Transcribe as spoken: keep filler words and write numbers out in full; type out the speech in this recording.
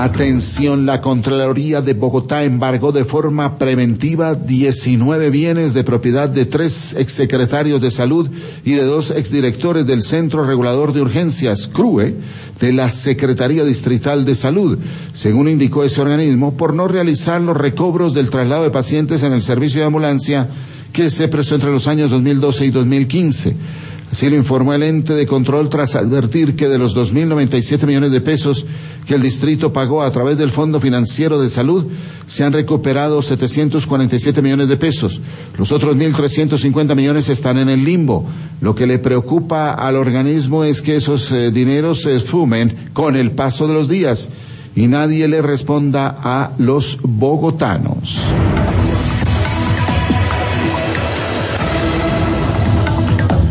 Atención, la Contraloría de Bogotá embargó de forma preventiva diecinueve bienes de propiedad de tres exsecretarios de salud y de dos exdirectores del Centro Regulador de Urgencias, C R U E, de la Secretaría Distrital de Salud, según indicó ese organismo, por no realizar los recobros del traslado de pacientes en el servicio de ambulancia que se prestó entre los años dos mil doce y dos mil quince. Así lo informó el ente de control tras advertir que de los dos mil noventa y siete millones de pesos que el distrito pagó a través del Fondo Financiero de Salud, se han recuperado setecientos cuarenta y siete millones de pesos. Los otros mil trescientos cincuenta millones están en el limbo. Lo que le preocupa al organismo es que esos eh, dineros se esfumen con el paso de los días y nadie le responda a los bogotanos.